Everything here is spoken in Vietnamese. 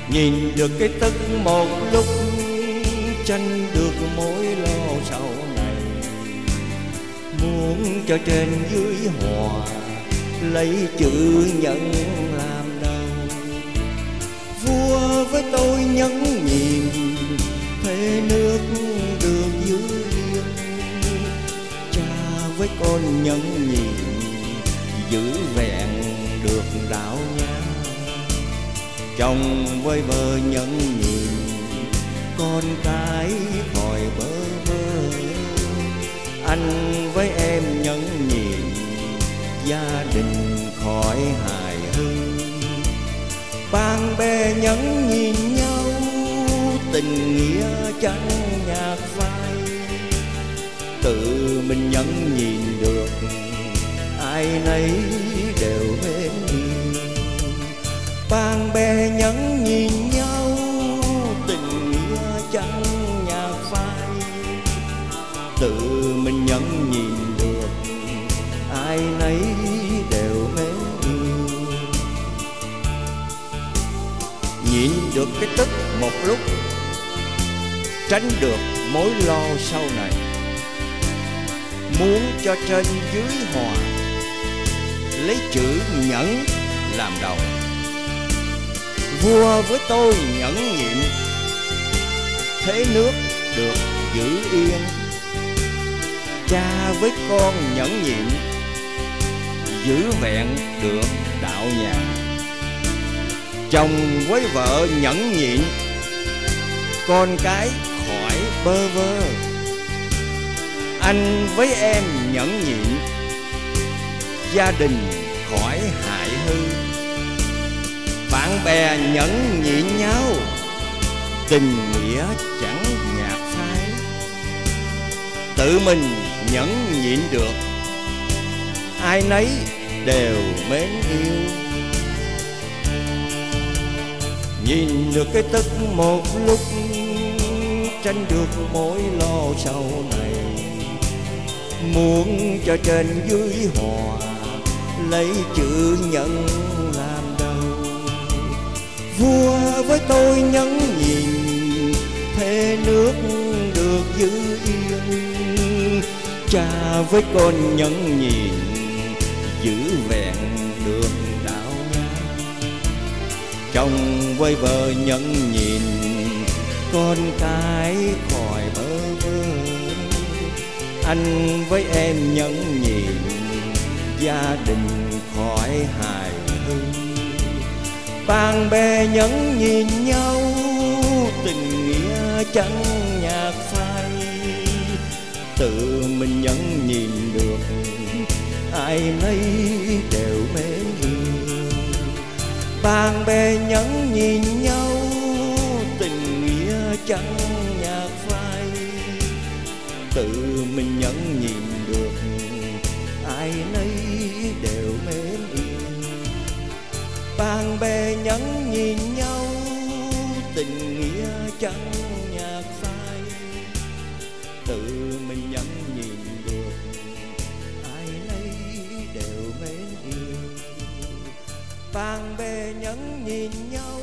Nhìn được cái tức một lúc, tránh được mối lo sau này. Muốn cho trên dưới hòa, lấy chữ nhận làm đầu. Vua với tôi nhẫn nhịn, thế nước được giữ yên. Cha với con nhẫn nhịn, giữ vẹn được đạo nhang. Chồng với vợ nhẫn nhịn, con cái khỏi bơ vơ. Anh với em nhẫn nhịn, gia đình khỏi hài hước. Bạn bè nhẫn nhịn nhau, tình nghĩa chẳng nhạt phai. Tự mình nhẫn nhịn được, ai nấy đều mến yêu. Bạn bè nhẫn nhịn nhau, tình nghĩa chẳng nhạt phai. Tự mình nhẫn nhịn được, ai nấy đều mến yêu. Nhịn được cái tức một lúc, tránh được mối lo sau này. Muốn cho trên dưới hòa, lấy chữ nhẫn làm đầu. Vua với tôi nhẫn nhịn, thế nước được giữ yên. Cha với con nhẫn nhịn, giữ vẹn được đạo nhà. Chồng với vợ nhẫn nhịn, con cái khỏi bơ vơ. Anh với em nhẫn nhịn, gia đình khỏi hại hư. Bạn bè nhẫn nhịn nhau, tình nghĩa chẳng nhạt phai. Tự mình nhẫn nhịn được, ai nấy đều mến yêu. Nhìn được cái tức một lúc, tránh được mối lo sau này. Muốn cho trên dưới hòa, lấy chữ nhận làm đầu. Vua với tôi nhẫn nhịn, thế nước được giữ yên. Cha với con nhẫn nhịn, giữ vẹn được đạo nhang. Chồng với vợ nhẫn nhịn, con cái khỏi bơ vơ. Anh với em nhẫn nhịn, gia đình khỏi hài hước. Bạn bè nhẫn nhịn nhau, tình nghĩa chẳng nhạt phai. Tự mình nhẫn nhịn được, ai nấy đều mến yêu. Bạn bè nhẫn nhịn nhau, tình nghĩa chẳng nhạt phai. Tự mình nhẫn nhịn được, ai nấy đều mến yêu. Bạn bè nhẫn nhịn nhau, tình nghĩa chẳng nhạt phai. Tự mình nhẫn nhịn được, ai nấy đều mến yêu. Bạn bè nhẫn nhịn nhau,